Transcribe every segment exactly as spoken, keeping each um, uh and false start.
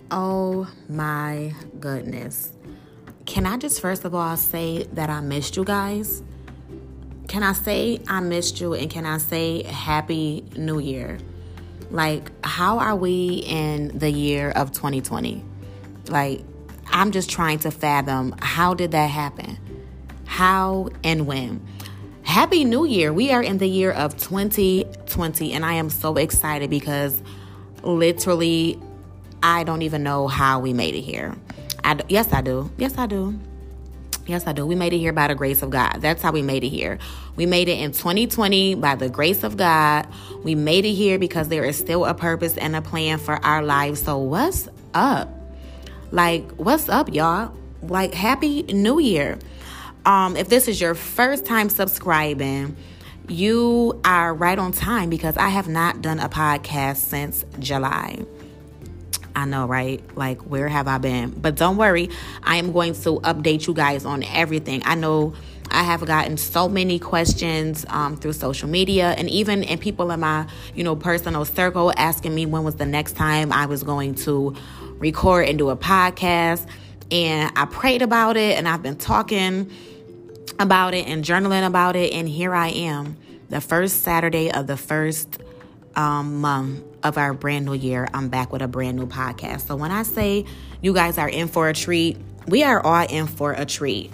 Oh my goodness. Can I just first of all say that I missed you guys? Can I say I missed you, and can I say Happy New Year? Like, how are we in the year of twenty twenty? Like, I'm just trying to fathom, how did that happen? How and when? Happy New Year. We are in the year of twenty twenty, and I am so excited because literally I don't even know how we made it here. I, yes, I do. Yes, I do. Yes, I do. We made it here by the grace of God. That's how we made it here. We made it in twenty twenty by the grace of God. We made it here because there is still a purpose and a plan for our lives. So what's up? Like, what's up, y'all? Like, Happy New Year. Um, if this is your first time subscribing, you are right on time because I have not done a podcast since July. I know, right? Like, where have I been? But don't worry, I am going to update you guys on everything. I know I have gotten so many questions um, through social media, and even in people in my, you know, personal circle asking me when was the next time I was going to record and do a podcast. And I prayed about it, and I've been talking about it and journaling about it, and here I am, the first Saturday of the first um, month of our brand new year. I'm back with a brand new podcast. So when I say you guys are in for a treat, we are all in for a treat.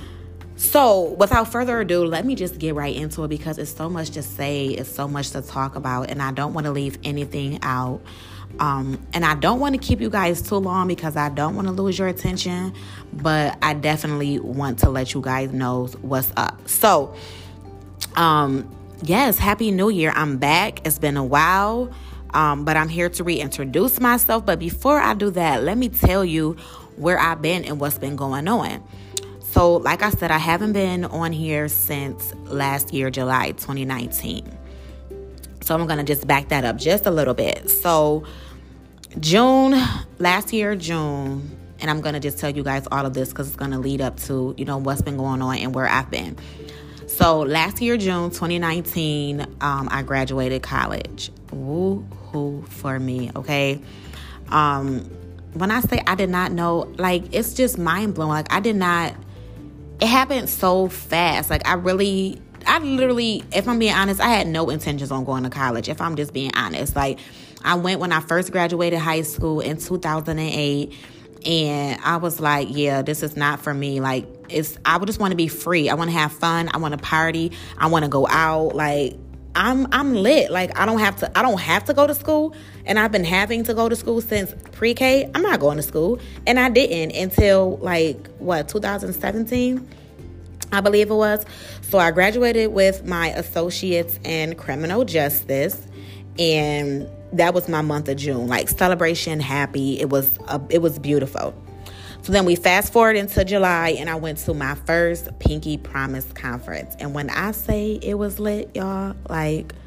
So without further ado, let me just get right into it because it's so much to say, it's so much to talk about, and I don't want to leave anything out. Um, and I don't want to keep you guys too long because I don't want to lose your attention, but I definitely want to let you guys know what's up. So, um, yes, Happy New Year. I'm back. It's been a while. Um, but I'm here to reintroduce myself. But before I do that, let me tell you where I've been and what's been going on. So, like I said, I haven't been on here since last year, July twenty nineteen. So I'm going to just back that up just a little bit. So June, last year, June, and I'm going to just tell you guys all of this because it's going to lead up to, you know, what's been going on and where I've been. So last year, June twenty nineteen, um, I graduated college. Woo-hoo for me, okay? Um, when I say I did not know, like, it's just mind-blowing. Like, I did not, it happened so fast. Like, I really, I literally, if I'm being honest, I had no intentions on going to college, if I'm just being honest. Like, I went when I first graduated high school in two thousand eight, and I was like, yeah, this is not for me. Like, it's, I would just want to be free. I want to have fun. I want to party. I want to go out. Like, I'm I'm lit. Like, I don't have to I don't have to go to school, and I've been having to go to school since pre-K. I'm not going to school, and I didn't until like what two thousand seventeen, I believe it was. So I graduated with my associates in criminal justice, and that was my month of June. Like, celebration, happy. It was a, it was beautiful. So then we fast forward into July, and I went to my first Pinky Promise conference. And when I say it was lit, y'all, like,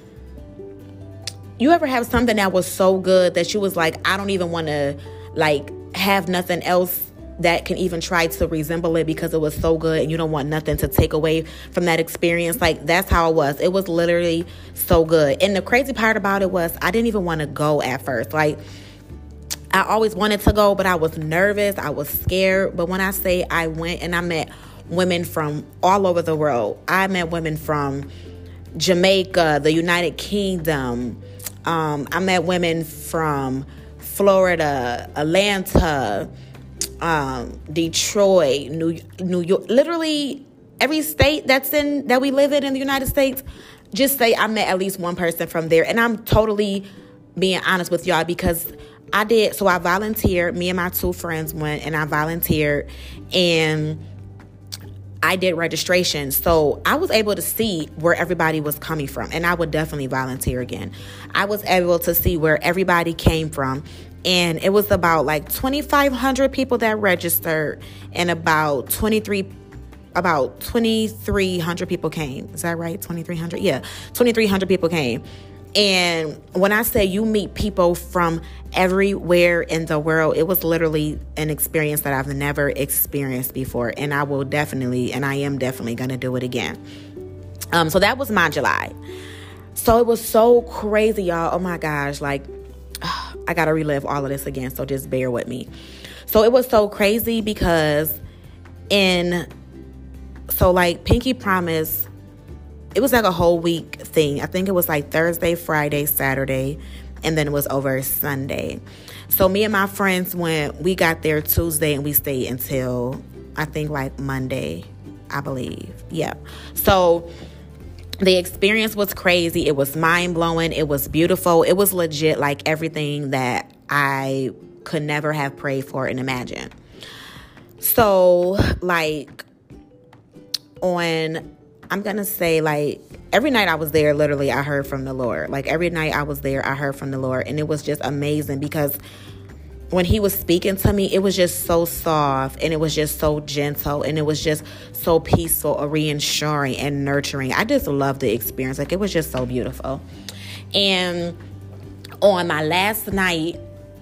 you ever have something that was so good that you was like, I don't even want to, like, have nothing else that can even try to resemble it because it was so good, and you don't want nothing to take away from that experience. Like, that's how it was. It was literally so good. And the crazy part about it was I didn't even want to go at first. Like, I always wanted to go, but I was nervous. I was scared. But when I say I went and I met women from all over the world, I met women from Jamaica, the United Kingdom. Um, I met women from Florida, Atlanta, um, Detroit, New New York. Literally every state that's in that we live in in the United States. Just say I met at least one person from there, and I'm totally being honest with y'all because I did. So I volunteered. Me and my two friends went, and I volunteered, and I did registration. So I was able to see where everybody was coming from, and I would definitely volunteer again. I was able to see where everybody came from, and it was about like twenty-five hundred people that registered, and about twenty-three about twenty-three hundred people came. Is that right? twenty-three hundred? Yeah, twenty-three hundred people came. And when I say you meet people from everywhere in the world, it was literally an experience that I've never experienced before. And I will definitely, and I am definitely going to do it again. Um, so that was my July. So it was so crazy, y'all. Oh my gosh. Like, I got to relive all of this again, so just bear with me. So it was so crazy because in, so like Pinky Promise, it was like a whole week thing. I think it was like Thursday, Friday, Saturday, and then it was over Sunday. So me and my friends went, we got there Tuesday and we stayed until I think like Monday, I believe. Yeah. So the experience was crazy. It was mind blowing. It was beautiful. It was legit like everything that I could never have prayed for and imagined. So like on, I'm going to say like every night I was there, literally I heard from the Lord. Like every night I was there, I heard from the Lord. And it was just amazing because when he was speaking to me, it was just so soft and it was just so gentle and it was just so peaceful, or reassuring and nurturing. I just loved the experience. Like it was just so beautiful. And on my last night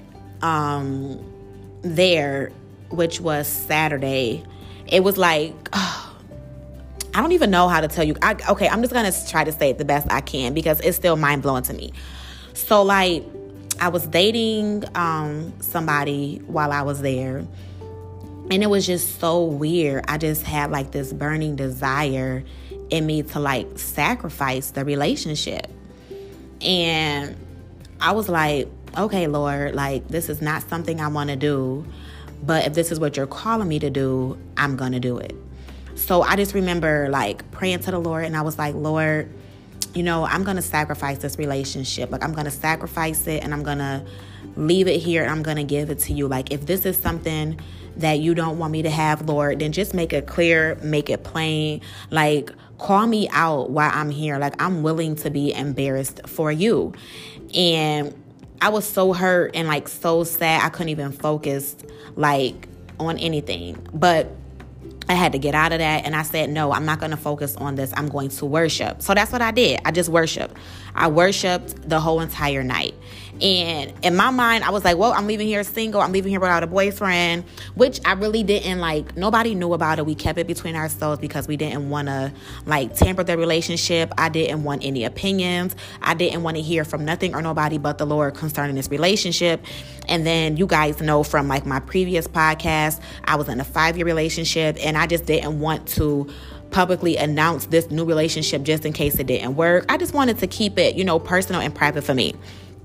um, there, which was Saturday, it was like, oh, I don't even know how to tell you. I, okay, I'm just going to try to say it the best I can because it's still mind blowing to me. So like, I was dating um, somebody while I was there, and it was just so weird. I just had like this burning desire in me to like sacrifice the relationship. And I was like, okay, Lord, like this is not something I want to do, but if this is what you're calling me to do, I'm going to do it. So I just remember like praying to the Lord, and I was like, Lord, you know, I'm going to sacrifice this relationship. Like, I'm going to sacrifice it and I'm going to leave it here and I'm going to give it to you. Like, if this is something that you don't want me to have, Lord, then just make it clear, make it plain. Like, call me out while I'm here. Like, I'm willing to be embarrassed for you. And I was so hurt and like so sad. I couldn't even focus like on anything. But I had to get out of that, and I said, no, I'm not going to focus on this. I'm going to worship. So that's what I did. I just worshiped. I worshiped the whole entire night. And in my mind, I was like, well, I'm leaving here single. I'm leaving here without a boyfriend, which I really didn't like. Nobody knew about it. We kept it between ourselves because we didn't want to like tamper the relationship. I didn't want any opinions. I didn't want to hear from nothing or nobody but the Lord concerning this relationship. And then you guys know from like my previous podcast, I was in a five-year relationship, and I just didn't want to publicly announce this new relationship just in case it didn't work. I just wanted to keep it, you know, personal and private for me.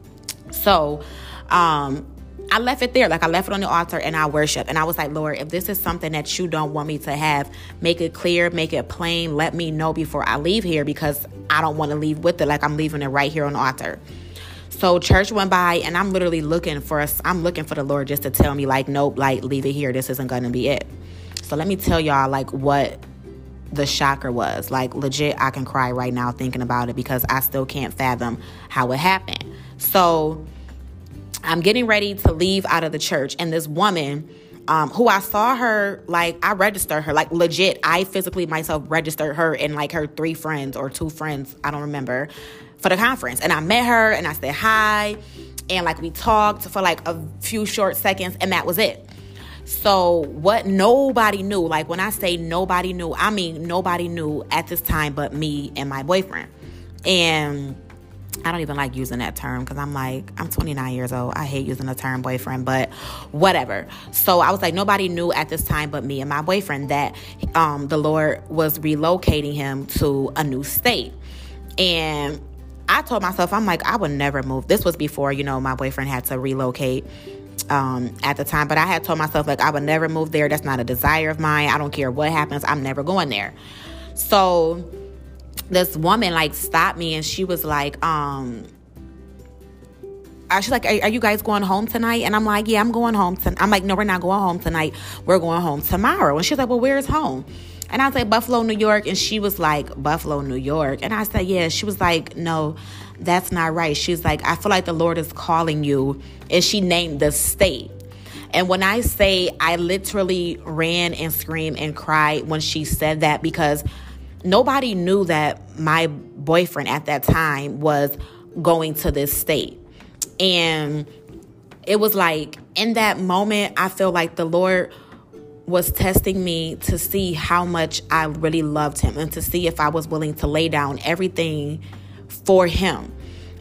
So um, I left it there. Like I left it on the altar and I worship. And I was like, Lord, if this is something that you don't want me to have, make it clear, make it plain. Let me know before I leave here because I don't want to leave with it. Like I'm leaving it right here on the altar. So church went by and I'm literally looking for us. I'm looking for the Lord just to tell me like, nope, like leave it here. This isn't going to be it. So let me tell y'all like what the shocker was. Like legit, I can cry right now thinking about it because I still can't fathom how it happened. So I'm getting ready to leave out of the church, and this woman um, who I saw her, like I registered her, like legit, I physically myself registered her and like her three friends or two friends, I don't remember, for the conference. And I met her and I said hi, and like we talked for like a few short seconds, and that was it. So what nobody knew, like when I say nobody knew, I mean nobody knew at this time but me and my boyfriend. And I don't even like using that term because I'm like, I'm twenty-nine years old. I hate using the term boyfriend, but whatever. So I was like, nobody knew at this time but me and my boyfriend that um, the Lord was relocating him to a new state. And I told myself, I'm like, I would never move. This was before, you know, my boyfriend had to relocate um, at the time. But I had told myself, like, I would never move there. That's not a desire of mine. I don't care what happens. I'm never going there. So this woman like stopped me and she was like, um, uh, she's like, are, are you guys going home tonight? And I'm like, yeah, I'm going home. To-. I'm like, no, we're not going home tonight. We're going home tomorrow. And she's like, well, where's home? And I was like, Buffalo, New York. And she was like, Buffalo, New York. And I said, yeah. She was like, no, that's not right. She's like, I feel like the Lord is calling you. And she named the state. And when I say I literally ran and screamed and cried when she said that, because nobody knew that my boyfriend at that time was going to this state. And it was like in that moment, I feel like the Lord was testing me to see how much I really loved him and to see if I was willing to lay down everything for him.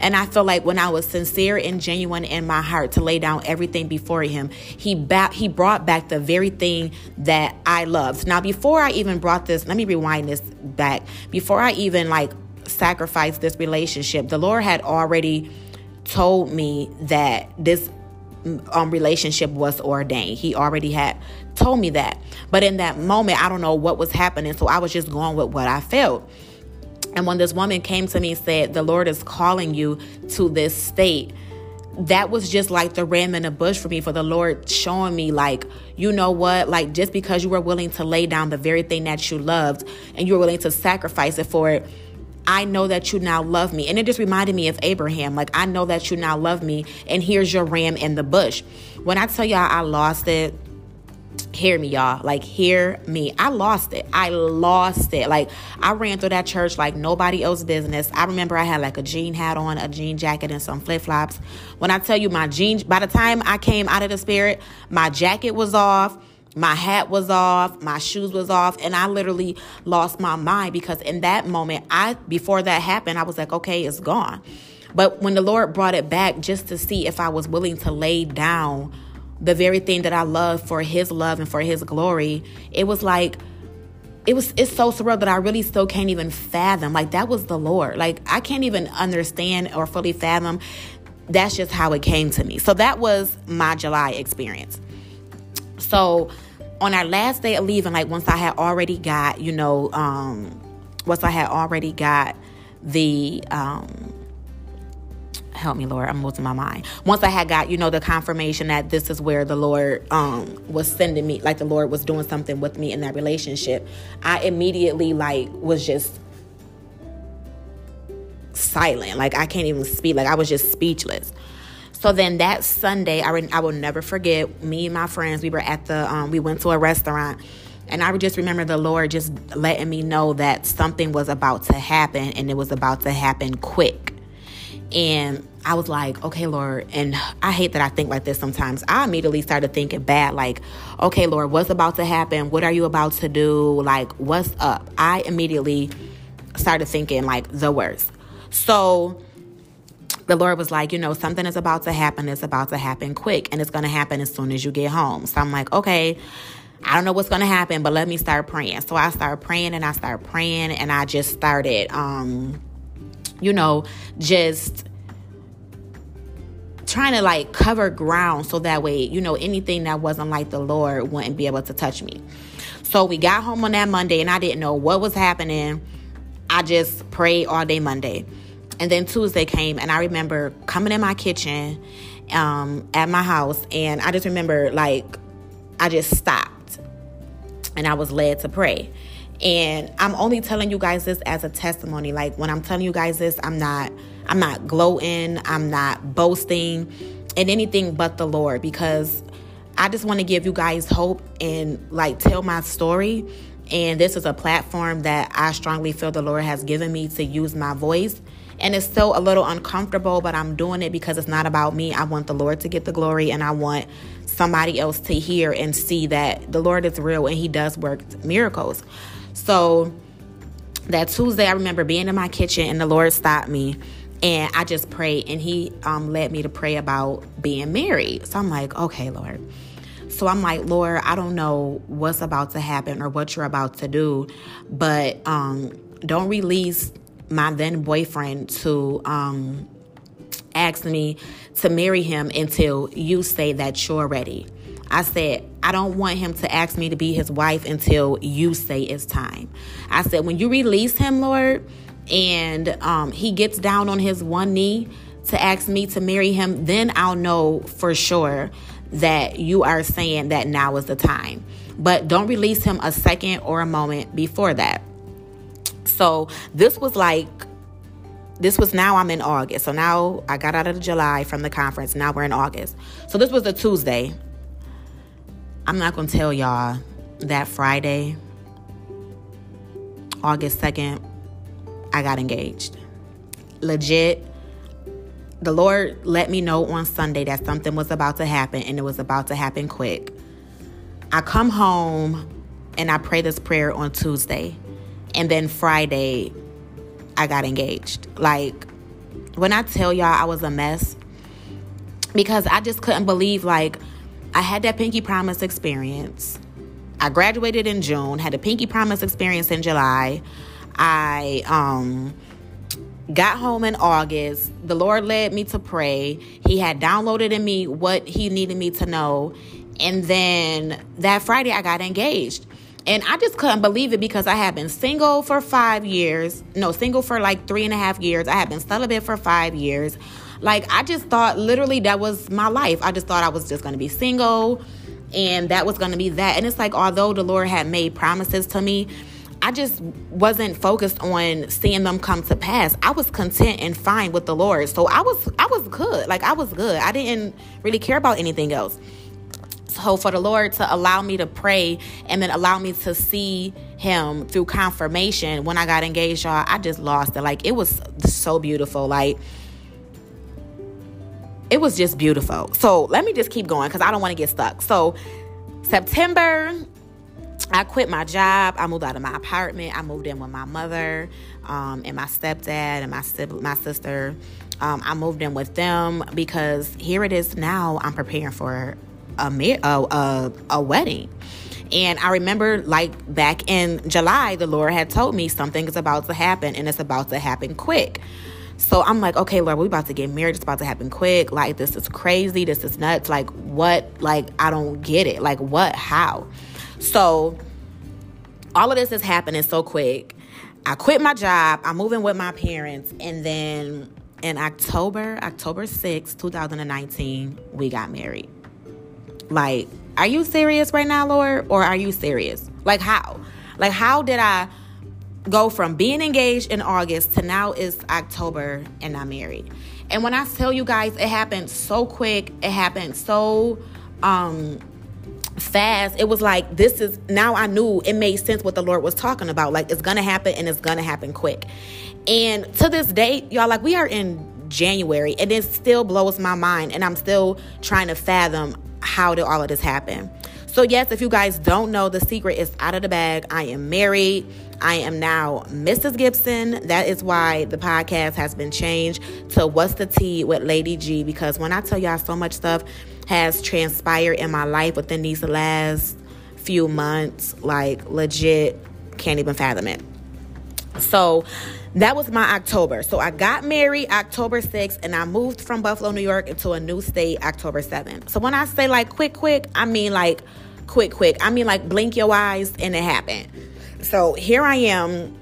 And I feel like when I was sincere and genuine in my heart to lay down everything before him, he ba- he brought back the very thing that I loved. Now, before I even brought this, let me rewind this back. Before I even like sacrificed this relationship, the Lord had already told me that this um, relationship was ordained. He already had told me that. But in that moment, I don't know what was happening. So I was just going with what I felt. And when this woman came to me and said, the Lord is calling you to this state, that was just like the ram in the bush for me, for the Lord showing me like, you know what, like just because you were willing to lay down the very thing that you loved and you were willing to sacrifice it for it, I know that you now love me. And it just reminded me of Abraham. Like, I know that you now love me, and here's your ram in the bush. When I tell y'all I lost it, hear me, y'all. Like, hear me. I lost it. I lost it. Like, I ran through that church like nobody else's business. I remember I had like a jean hat on, a jean jacket, and some flip-flops. When I tell you my jeans, by the time I came out of the spirit, my jacket was off, my hat was off, my shoes was off, and I literally lost my mind, because in that moment, I before that happened, I was like, okay, it's gone. But when the Lord brought it back just to see if I was willing to lay down the very thing that I love for his love and for his glory, it was like, it was, it's so surreal that I really still can't even fathom. Like, that was the Lord. Like, I can't even understand or fully fathom. That's just how it came to me. So that was my July experience. So on our last day of leaving, like once I had already got, you know, um, once I had already got the, um, help me, Lord, I'm losing my mind. Once I had got, you know, the confirmation that this is where the Lord um, was sending me, like the Lord was doing something with me in that relationship, I immediately like was just silent. Like, I can't even speak. Like, I was just speechless. So then that Sunday, I, re- I will never forget, me and my friends, we were at the, um, we went to a restaurant, and I would just remember the Lord just letting me know that something was about to happen, and it was about to happen quick. And I was like, okay, Lord, and I hate that I think like this sometimes. I immediately started thinking bad, like, okay, Lord, what's about to happen? What are you about to do? Like, what's up? I immediately started thinking like the worst. So the Lord was like, you know, something is about to happen. It's about to happen quick, and it's going to happen as soon as you get home. So I'm like, okay, I don't know what's going to happen, but let me start praying. So I started praying and I started praying and I just started, um, you know, just trying to like cover ground so that way, you know, anything that wasn't like the Lord wouldn't be able to touch me. So we got home on that Monday and I didn't know what was happening. I just prayed all day Monday. And then Tuesday came, and I remember coming in my kitchen um, at my house, and I just remember, like, I just stopped, and I was led to pray. And I'm only telling you guys this as a testimony. Like, when I'm telling you guys this, I'm not, I'm not gloating, I'm not boasting in anything but the Lord, because I just want to give you guys hope and, like, tell my story. And this is a platform that I strongly feel the Lord has given me to use my voice. And it's still a little uncomfortable, but I'm doing it because it's not about me. I want the Lord to get the glory, and I want somebody else to hear and see that the Lord is real and he does work miracles. So that Tuesday, I remember being in my kitchen and the Lord stopped me, and I just prayed, and he um, led me to pray about being married. So I'm like, okay, Lord. So I'm like, Lord, I don't know what's about to happen or what you're about to do, but um, don't release my then boyfriend to um, ask me to marry him until you say that you're ready. I said, I don't want him to ask me to be his wife until you say it's time. I said, when you release him, Lord, and um, he gets down on his one knee to ask me to marry him, then I'll know for sure that you are saying that now is the time. But don't release him a second or a moment before that. So this was like, this was now I'm in August. So now I got out of July from the conference. Now we're in August. So this was a Tuesday. I'm not going to tell y'all that Friday, August second, I got engaged. Legit. The Lord let me know on Sunday that something was about to happen, and it was about to happen quick. I come home and I pray this prayer on Tuesday. And then Friday, I got engaged. Like, when I tell y'all I was a mess, because I just couldn't believe, like, I had that Pinky Promise experience. I graduated in June, had a Pinky Promise experience in July. I um got home in August. The Lord led me to pray. He had downloaded in me what he needed me to know. And then that Friday I got engaged. And I just couldn't believe it, because I had been single for five years. No, single for like three and a half years. I had been celibate for five years. Like, I just thought literally that was my life. I just thought I was just going to be single, and that was going to be that. And it's like, although the Lord had made promises to me, I just wasn't focused on seeing them come to pass. I was content and fine with the Lord. So I was, I was good. Like, I was good. I didn't really care about anything else. So for the Lord to allow me to pray and then allow me to see him through confirmation when I got engaged, y'all, I just lost it. Like, it was so beautiful. Like, it was just beautiful. So let me just keep going, because I don't want to get stuck. So September, I quit my job. I moved out of my apartment. I moved in with my mother um, and my stepdad and my sibling, my sister. Um, I moved in with them because here it is now. I'm preparing for a, a, a, a wedding. And I remember, like, back in July, the Lord had told me something is about to happen, and it's about to happen quick. So I'm like, okay, Lord, we're about to get married. It's about to happen quick. Like, this is crazy. This is nuts. Like, what? Like, I don't get it. Like, what? How? So all of this is happening so quick. I quit my job. I'm moving with my parents. And then in October, October sixth, twenty nineteen, we got married. Like, are you serious right now, Lord? Or are you serious? Like, how? Like, how did I go from being engaged in August to now it's October and I'm married? And when I tell you guys, it happened so quick. It happened so um, fast. It was like, this is, now I knew it made sense what the Lord was talking about. Like, it's going to happen, and it's going to happen quick. And to this day, y'all, like, we are in January, and it still blows my mind. And I'm still trying to fathom, how did all of this happen? So yes, if you guys don't know, the secret is out of the bag. I am married. I am now Missus Gibson. That is why the podcast has been changed to What's the Tea with Lady G, because when I tell y'all, so much stuff has transpired in my life within these last few months, like, legit can't even fathom it. So that was my October. So I got married October sixth, and I moved from Buffalo, New York into a new state October seventh. So when I say, like, quick, quick, I mean, like, quick, quick. I mean, like, blink your eyes and it happened. So here I am,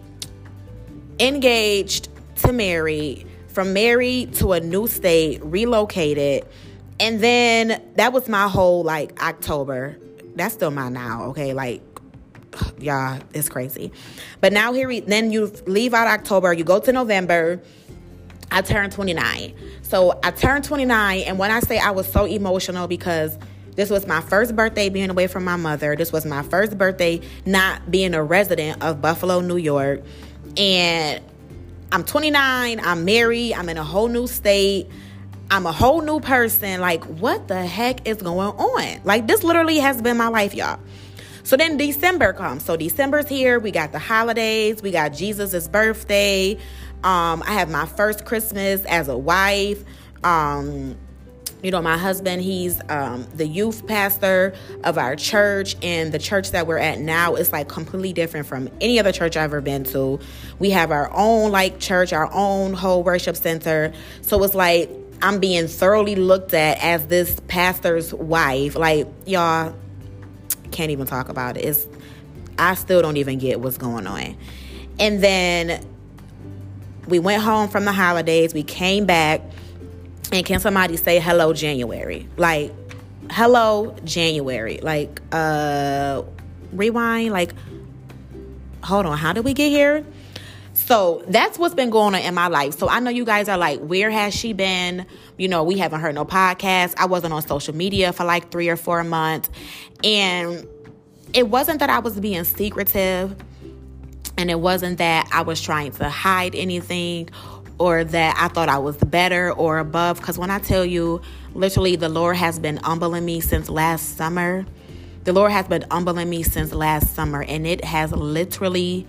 engaged to married, from married to a new state, relocated. And then that was my whole, like, October. That's still my now, okay? Like, y'all, it's crazy. But now here, we, then you leave out October, you go to November. I turned twenty-nine. So I turned twenty-nine, and when I say I was so emotional, because this was my first birthday being away from my mother. This was my first birthday not being a resident of Buffalo, New York. And I'm twenty-nine, I'm married, I'm in a whole new state. I'm a whole new person. Like, what the heck is going on? Like, this literally has been my life, y'all. So then December comes. So December's here. We got the holidays. We got Jesus' birthday. Um, I have my first Christmas as a wife. Um, you know, my husband, he's um, the youth pastor of our church. And the church that we're at now is, like, completely different from any other church I've ever been to. We have our own, like, church, our own whole worship center. So it's like I'm being thoroughly looked at as this pastor's wife. Like, y'all, can't even talk about it. It's, I still don't even get what's going on. And then we went home from the holidays. We came back, and can somebody say hello January? Like, hello January. Like, uh, rewind. Like, hold on. How did we get here? So that's what's been going on in my life. So I know you guys are like, where has she been? You know, we haven't heard no podcast. I wasn't on social media for like three or four months. And it wasn't that I was being secretive. And it wasn't that I was trying to hide anything, or that I thought I was better or above. Because when I tell you, literally, the Lord has been humbling me since last summer. The Lord has been humbling me since last summer. And it has literally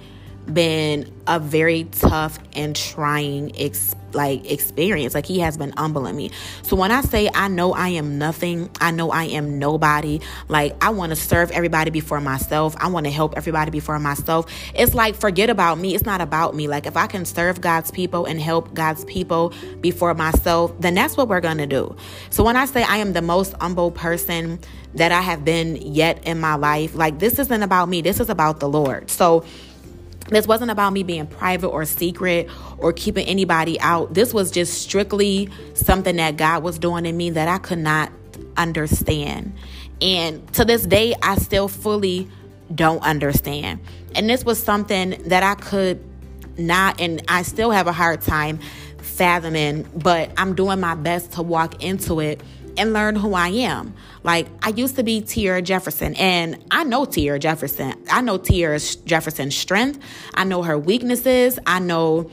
been a very tough and trying ex- like experience. Like, he has been humbling me. So when I say I know I am nothing, I know I am nobody. Like, I want to serve everybody before myself. I want to help everybody before myself. It's like, forget about me. It's not about me. Like, if I can serve God's people and help God's people before myself, then that's what we're going to do. So when I say I am the most humble person that I have been yet in my life, like, this isn't about me. This is about the Lord. So this wasn't about me being private or secret or keeping anybody out. This was just strictly something that God was doing in me that I could not understand. And to this day, I still fully don't understand. And this was something that I could not, and I still have a hard time fathoming, but I'm doing my best to walk into it and learn who I am. Like, I used to be Tiara Jefferson, and I know Tiara Jefferson. I know Tiara Jefferson's strength. I know her weaknesses. I know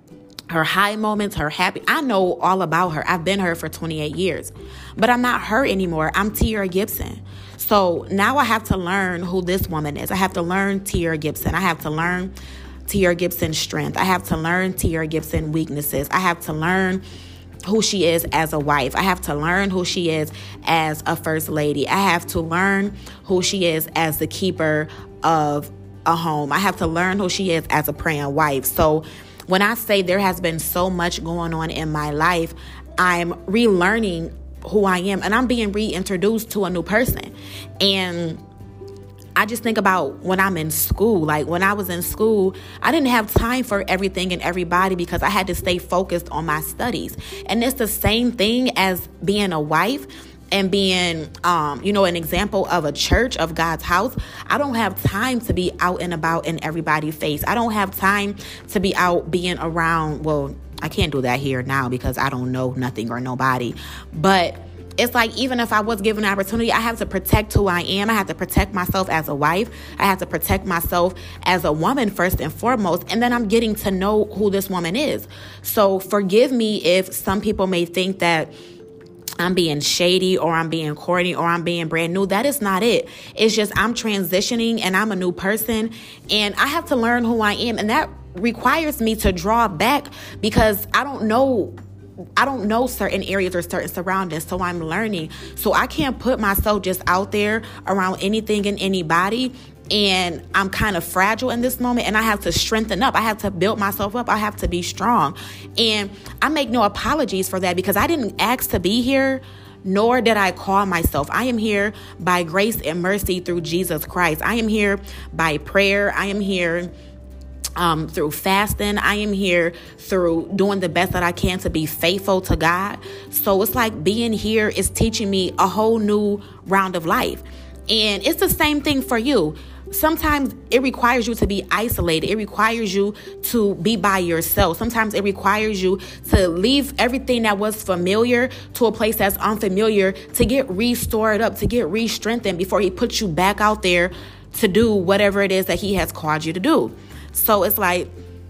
her high moments, her happy. I know all about her. I've been her for twenty-eight years, but I'm not her anymore. I'm Tiara Gibson. So now I have to learn who this woman is. I have to learn Tiara Gibson. I have to learn Tiara Gibson's strength. I have to learn Tiara Gibson's weaknesses. I have to learn who she is as a wife. I have to learn who she is as a first lady. I have to learn who she is as the keeper of a home. I have to learn who she is as a praying wife. So when I say there has been so much going on in my life, I'm relearning who I am, and I'm being reintroduced to a new person. And I just think about when I'm in school. Like, when I was in school, I didn't have time for everything and everybody because I had to stay focused on my studies. And it's the same thing as being a wife and being, um, you know, an example of a church, of God's house. I don't have time to be out and about in everybody's face. I don't have time to be out being around. Well, I can't do that here now because I don't know nothing or nobody. But it's like, even if I was given an opportunity, I have to protect who I am. I have to protect myself as a wife. I have to protect myself as a woman first and foremost. And then I'm getting to know who this woman is. So forgive me if some people may think that I'm being shady or I'm being corny or I'm being brand new. That is not it. It's just I'm transitioning and I'm a new person and I have to learn who I am. And that requires me to draw back because I don't know I don't know certain areas or certain surroundings, so I'm learning. So I can't put myself just out there around anything and anybody, and I'm kind of fragile in this moment, and I have to strengthen up. I have to build myself up. I have to be strong. And I make no apologies for that because I didn't ask to be here, nor did I call myself. I am here by grace and mercy through Jesus Christ. I am here by prayer. I am here Um, through fasting. I am here through doing the best that I can to be faithful to God. So it's like being here is teaching me a whole new round of life. And it's the same thing for you. Sometimes it requires you to be isolated. It requires you to be by yourself. Sometimes it requires you to leave everything that was familiar to a place that's unfamiliar to get restored up, to get re-strengthened before he puts you back out there to do whatever it is that he has called you to do. So it's like,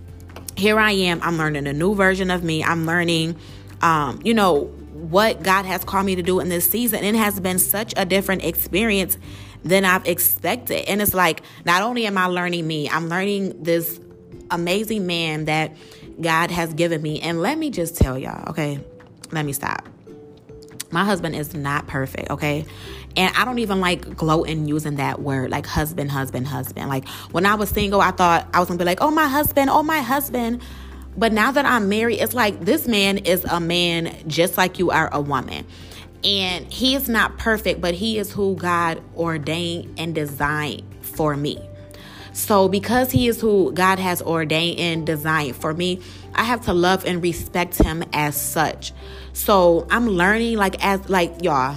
here I am. I'm learning a new version of me. I'm learning, um, you know, what God has called me to do in this season. And it has been such a different experience than I've expected. And it's like, not only am I learning me, I'm learning this amazing man that God has given me. And let me just tell y'all, okay, let me stop. My husband is not perfect, okay? And I don't even like gloating using that word, like husband, husband, husband. Like, when I was single, I thought I was going to be like, oh, my husband, oh, my husband. But now that I'm married, it's like, this man is a man just like you are a woman. And he is not perfect, but he is who God ordained and designed for me. So because he is who God has ordained and designed for me, I have to love and respect him as such. So I'm learning, like, as like y'all,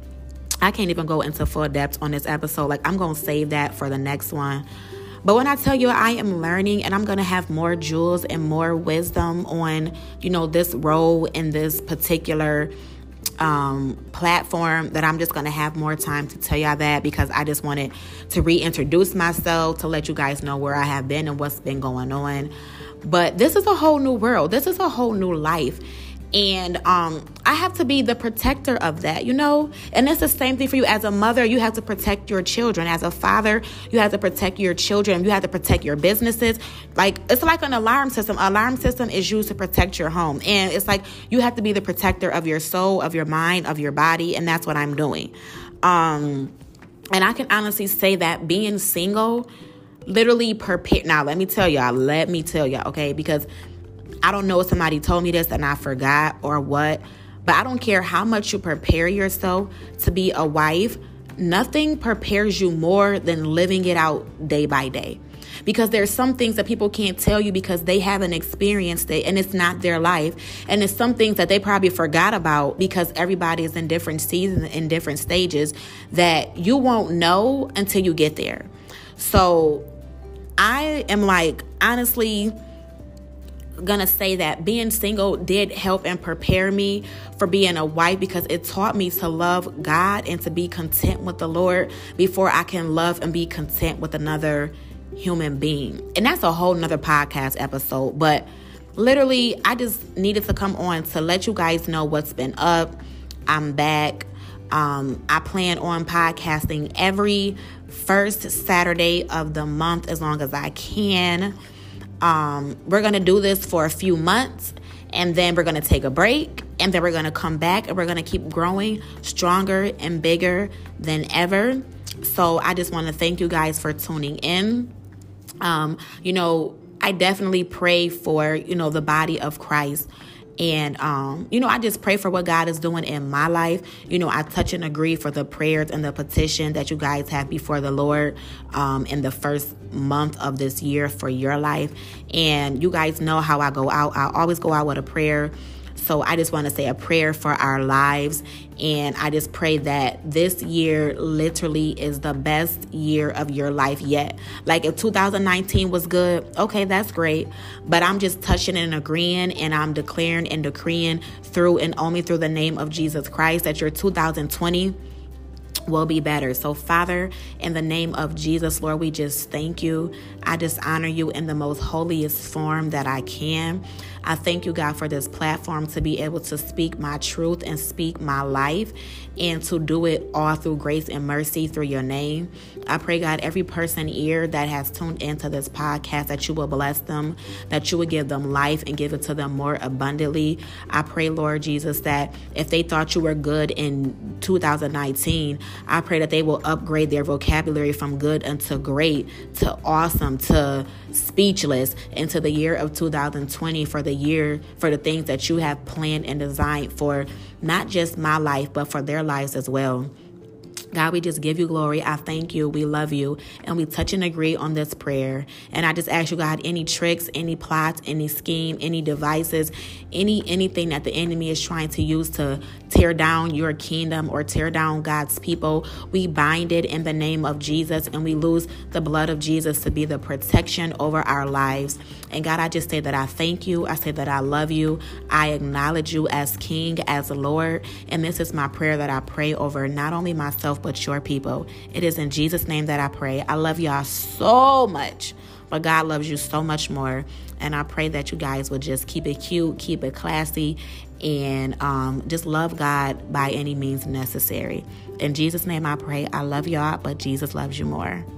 I can't even go into full depth on this episode. Like, I'm going to save that for the next one. But when I tell you I am learning, and I'm going to have more jewels and more wisdom on, you know, this role in this particular um, platform, that I'm just going to have more time to tell y'all that, because I just wanted to reintroduce myself, to let you guys know where I have been and what's been going on. But this is a whole new world. This is a whole new life. And um, I have to be the protector of that, you know? And it's the same thing for you. As a mother, you have to protect your children. As a father, you have to protect your children. You have to protect your businesses. Like, it's like an alarm system. Alarm system is used to protect your home. And it's like you have to be the protector of your soul, of your mind, of your body. And that's what I'm doing. Um, and I can honestly say that being single literally prepare. Now, let me tell y'all, let me tell y'all, okay? Because I don't know if somebody told me this and I forgot or what, but I don't care how much you prepare yourself to be a wife. Nothing prepares you more than living it out day by day. Because there's some things that people can't tell you because they haven't experienced it and it's not their life. And it's some things that they probably forgot about because everybody is in different seasons, in different stages, that you won't know until you get there. So I am like, honestly, gonna say that being single did help and prepare me for being a wife, because it taught me to love God and to be content with the Lord before I can love and be content with another human being. And that's a whole nother podcast episode, but literally I just needed to come on to let you guys know what's been up. I'm back. Um, I plan on podcasting every first Saturday of the month as long as I can. Um, we're going to do this for a few months, and then we're going to take a break, and then we're going to come back, and we're going to keep growing stronger and bigger than ever. So I just want to thank you guys for tuning in. Um, you know, I definitely pray for, you know, the body of Christ. And, um, you know, I just pray for what God is doing in my life. You know, I touch and agree for the prayers and the petition that you guys have before the Lord um, in the first month of this year for your life. And you guys know how I go out. I always go out with a prayer. So I just want to say a prayer for our lives. And I just pray that this year literally is the best year of your life yet. Like if two thousand nineteen was good, okay, that's great. But I'm just touching and agreeing, and I'm declaring and decreeing through and only through the name of Jesus Christ that your two thousand twenty will be better. So Father, in the name of Jesus, Lord, we just thank you. I just honor you in the most holiest form that I can. I thank you, God, for this platform to be able to speak my truth and speak my life, and to do it all through grace and mercy through your name. I pray, God, every person here that has tuned into this podcast, that you will bless them, that you will give them life and give it to them more abundantly. I pray, Lord Jesus, that if they thought you were good in two thousand nineteen, I pray that they will upgrade their vocabulary from good unto great, to awesome, to speechless, into the year of two thousand twenty, for the year, for the things that you have planned and designed for not just my life, but for their lives as well. God, we just give you glory. I thank you. We love you. And we touch and agree on this prayer. And I just ask you, God, any tricks, any plots, any scheme, any devices, any anything that the enemy is trying to use to tear down your kingdom or tear down God's people, we bind it in the name of Jesus, and we lose the blood of Jesus to be the protection over our lives. And God, I just say that I thank you. I say that I love you. I acknowledge you as King, as Lord. And this is my prayer that I pray over not only myself, but your people. It is in Jesus' name that I pray. I love y'all so much, but God loves you so much more. And I pray that you guys would just keep it cute, keep it classy, and um, just love God by any means necessary. In Jesus' name I pray. I love y'all, but Jesus loves you more.